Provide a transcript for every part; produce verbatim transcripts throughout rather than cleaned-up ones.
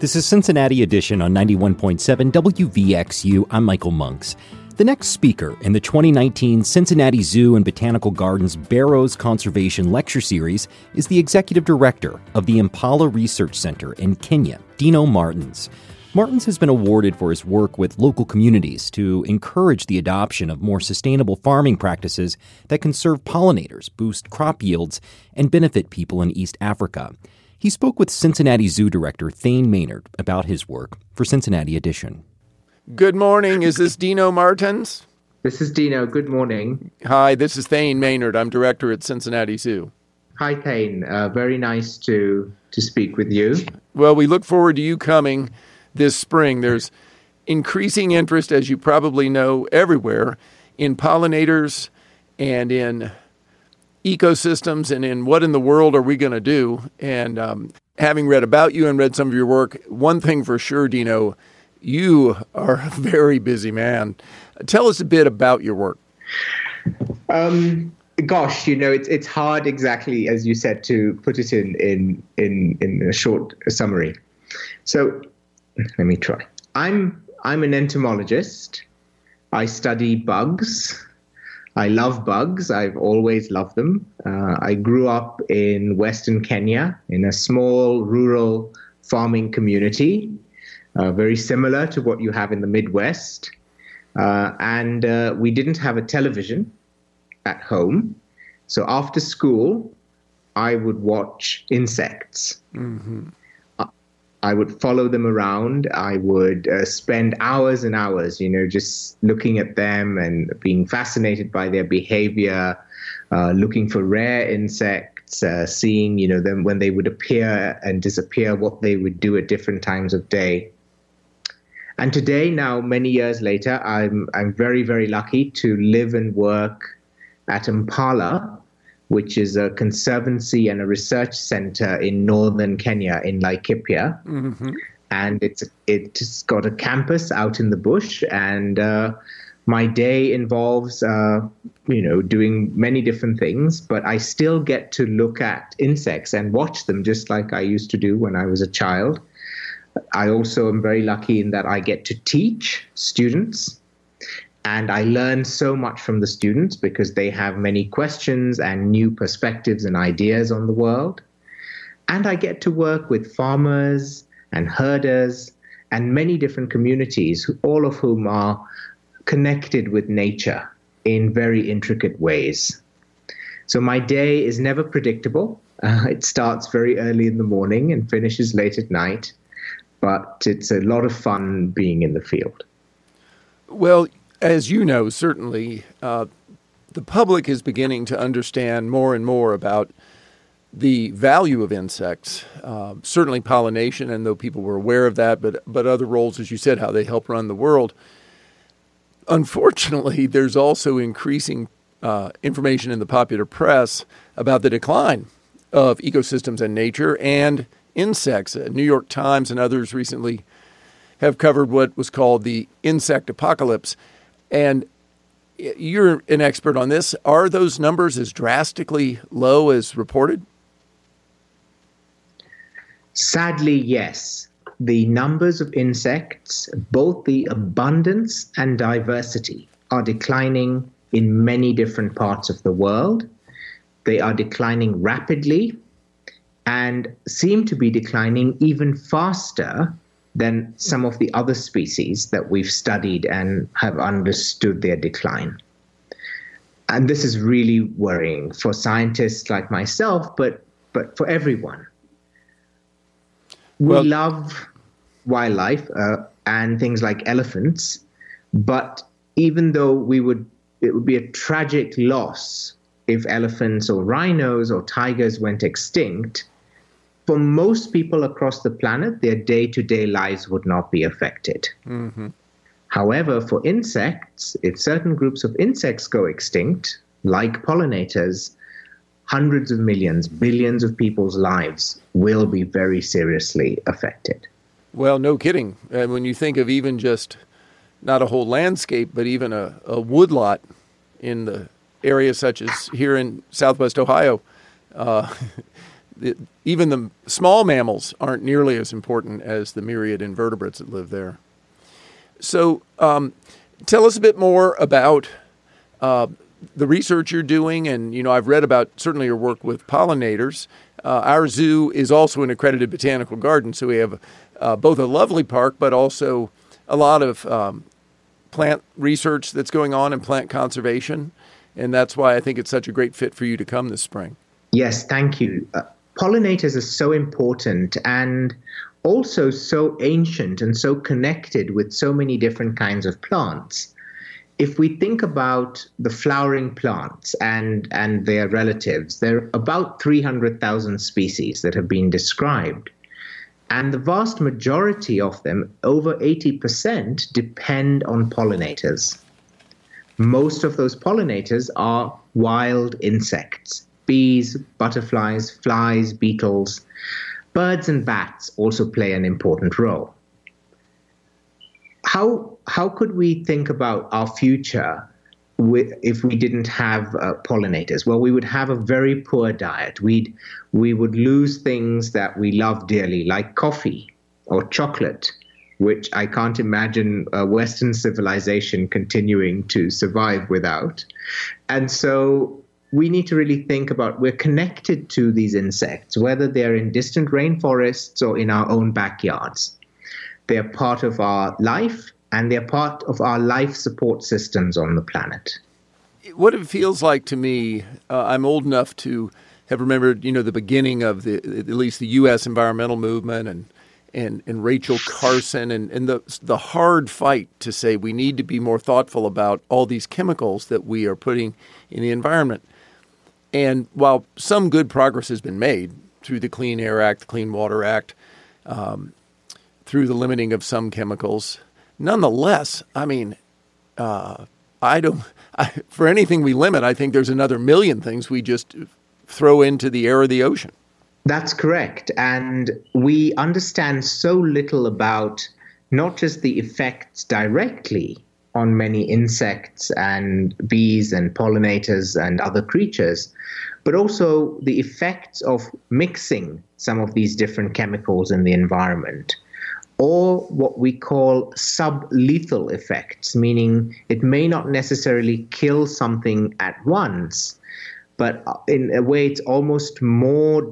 This is Cincinnati Edition on ninety-one point seven W V X U. I'm Michael Monks. The next speaker in the twenty nineteen Cincinnati Zoo and Botanical Gardens Barrows Conservation Lecture Series is the executive director of the Impala Research Center in Kenya, Dino Martins. Martins has been awarded for his work with local communities to encourage the adoption of more sustainable farming practices that conserve pollinators, boost crop yields, and benefit people in East Africa. He spoke with Cincinnati Zoo Director Thane Maynard about his work for Cincinnati Edition. Good morning. Is this Dino Martins? This is Dino. Good morning. Hi, this is Thane Maynard. I'm director at Cincinnati Zoo. Hi, Thane. Uh, very nice to, to speak with you. Well, we look forward to you coming this spring. There's increasing interest, as you probably know, everywhere in pollinators and in ecosystems and in what in the world are we going to do. And um, having read about you and read some of your work, one thing for sure, Dino, you are a very busy man. Tell us a bit about your work. Um, gosh, you know, it's it's hard exactly, as you said, to put it in in in, in a short summary. So let me try. I'm I'm an entomologist. I study bugs. I love bugs. I've always loved them. Uh, I grew up in Western Kenya in a small rural farming community, uh, very similar to what you have in the Midwest. Uh, and uh, we didn't have a television at home. So after school, I would watch insects. Mm-hmm. I would follow them around. I would uh, spend hours and hours, you know, just looking at them and being fascinated by their behavior, uh, looking for rare insects, uh, seeing, you know, them when they would appear and disappear, what they would do at different times of day. And today, now, many years later, I'm I'm very, very lucky to live and work at Impala, which is a conservancy and a research center in northern Kenya, in Laikipia. Mm-hmm. And it's it's got a campus out in the bush. And uh, my day involves, uh, you know, doing many different things. But I still get to look at insects and watch them just like I used to do when I was a child. I also am very lucky in that I get to teach students. And I learn so much from the students because they have many questions and new perspectives and ideas on the world. And I get to work with farmers and herders and many different communities, all of whom are connected with nature in very intricate ways. So my day is never predictable. Uh, it starts very early in the morning and finishes late at night. But it's a lot of fun being in the field. Well, as you know, certainly, uh, the public is beginning to understand more and more about the value of insects, uh, certainly pollination, and though people were aware of that, but but other roles, as you said, how they help run the world. Unfortunately, there's also increasing uh, information in the popular press about the decline of ecosystems and nature and insects. Uh, New York Times and others recently have covered what was called the insect apocalypse. And you're an expert on this. Are those numbers as drastically low as reported? Sadly, yes. The numbers of insects, both the abundance and diversity, are declining in many different parts of the world. They are declining rapidly and seem to be declining even faster than some of the other species that we've studied and have understood their decline. And this is really worrying for scientists like myself, but but for everyone. We well, love wildlife uh, and things like elephants, but even though we would, it would be a tragic loss if elephants or rhinos or tigers went extinct, for most people across the planet, their day-to-day lives would not be affected. Mm-hmm. However, for insects, if certain groups of insects go extinct, like pollinators, hundreds of millions, billions of people's lives will be very seriously affected. Well, no kidding. And when you think of even just not a whole landscape, but even a, a woodlot in the area such as here in Southwest Ohio, uh, it, even the small mammals aren't nearly as important as the myriad invertebrates that live there. So um, tell us a bit more about uh, the research you're doing. And, you know, I've read about certainly your work with pollinators. Uh, our zoo is also an accredited botanical garden, so we have uh, both a lovely park, but also a lot of um, plant research that's going on and plant conservation. And that's why I think it's such a great fit for you to come this spring. Yes, thank you. Uh, pollinators are so important and also so ancient and so connected with so many different kinds of plants. If we think about the flowering plants and, and their relatives, there are about three hundred thousand species that have been described. And the vast majority of them, over eighty percent, depend on pollinators. Most of those pollinators are wild insects: bees, butterflies, flies, beetles. Birds and bats also play an important role. How, how could we think about our future with, if we didn't have uh, pollinators? Well, we would have a very poor diet. We'd, we would lose things that we love dearly, like coffee or chocolate, which I can't imagine a Western civilization continuing to survive without. And so we need to really think about, we're connected to these insects, whether they're in distant rainforests or in our own backyards. They're part of our life, and they're part of our life support systems on the planet. What it feels like to me, uh, I'm old enough to have remembered, you know, the beginning of the, at least the U S environmental movement and and, and Rachel Carson and, and the the hard fight to say we need to be more thoughtful about all these chemicals that we are putting in the environment. And while some good progress has been made through the Clean Air Act, the Clean Water Act, um, through the limiting of some chemicals, nonetheless, I mean, uh, I don't. I, for anything we limit, I think there's another million things we just throw into the air or the ocean. That's correct. And we understand so little about not just the effects directly on many insects and bees and pollinators and other creatures, but also the effects of mixing some of these different chemicals in the environment, or what we call sublethal effects, meaning it may not necessarily kill something at once, but in a way it's almost more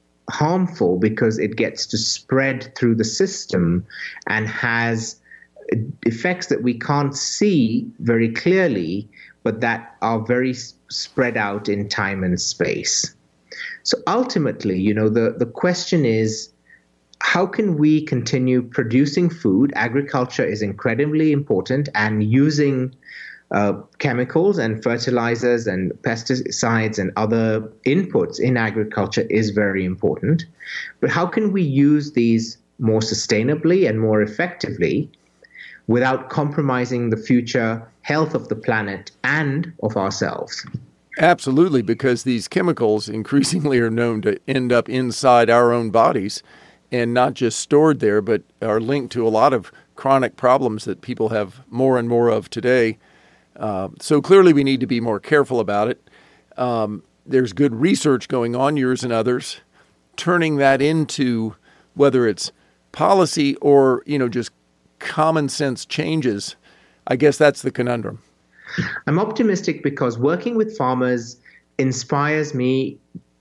harmful because it gets to spread through the system and has effects that we can't see very clearly, but that are very spread out in time and space. So ultimately, you know, the, the question is, how can we continue producing food? Agriculture is incredibly important, and using uh, chemicals and fertilizers and pesticides and other inputs in agriculture is very important. But how can we use these more sustainably and more effectively without compromising the future health of the planet and of ourselves? Absolutely, because these chemicals increasingly are known to end up inside our own bodies and not just stored there, but are linked to a lot of chronic problems that people have more and more of today. Uh, so clearly we need to be more careful about it. Um, there's good research going on, yours and others, turning that into whether it's policy or, you know, just common sense changes. I guess that's the conundrum. I'm optimistic because working with farmers inspires me,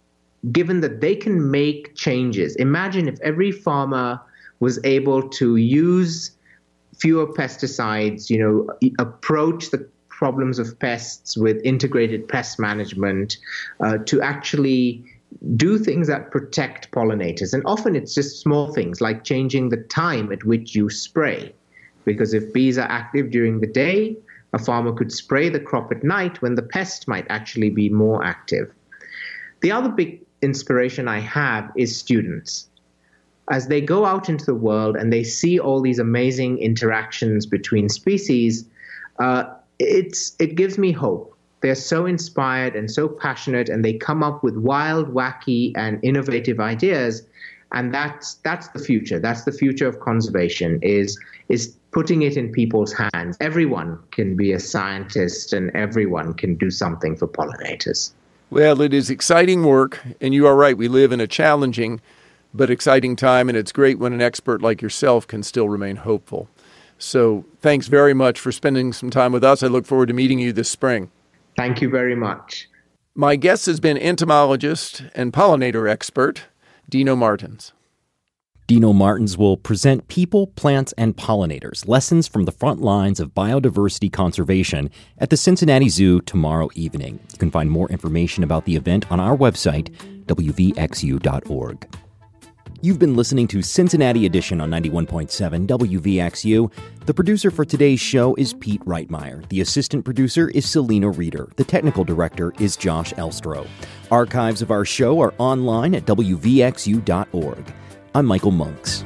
given that they can make changes. Imagine if every farmer was able to use fewer pesticides, you know, approach the problems of pests with integrated pest management, uh, to actually do things that protect pollinators. And often it's just small things like changing the time at which you spray. Because if bees are active during the day, a farmer could spray the crop at night when the pest might actually be more active. The other big inspiration I have is students. As they go out into the world and they see all these amazing interactions between species, uh, it's it gives me hope. They're so inspired and so passionate, and they come up with wild, wacky, and innovative ideas. And that's that's the future. That's the future of conservation, is is putting it in people's hands. Everyone can be a scientist and everyone can do something for pollinators. Well, it is exciting work, and you are right. We live in a challenging but exciting time, and it's great when an expert like yourself can still remain hopeful. So thanks very much for spending some time with us. I look forward to meeting you this spring. Thank you very much. My guest has been entomologist and pollinator expert, Dino Martins. Dino Martins will present People, Plants, and Pollinators, Lessons from the Front Lines of Biodiversity Conservation at the Cincinnati Zoo tomorrow evening. You can find more information about the event on our website, w v x u dot org. You've been listening to Cincinnati Edition on ninety-one point seven W V X U. The producer for today's show is Pete Reitmeyer. The assistant producer is Selena Reeder. The technical director is Josh Elstro. Archives of our show are online at w v x u dot org. I'm Michael Monks.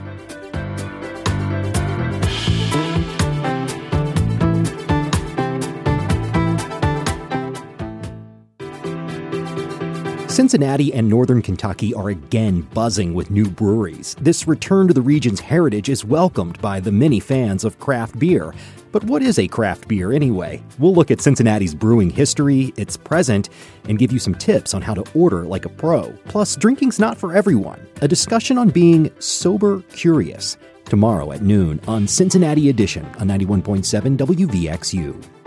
Cincinnati and northern Kentucky are again buzzing with new breweries. This return to the region's heritage is welcomed by the many fans of craft beer. But what is a craft beer anyway? We'll look at Cincinnati's brewing history, its present, and give you some tips on how to order like a pro. Plus, drinking's not for everyone. A discussion on being sober curious. Tomorrow at noon on Cincinnati Edition on ninety-one point seven W V X U.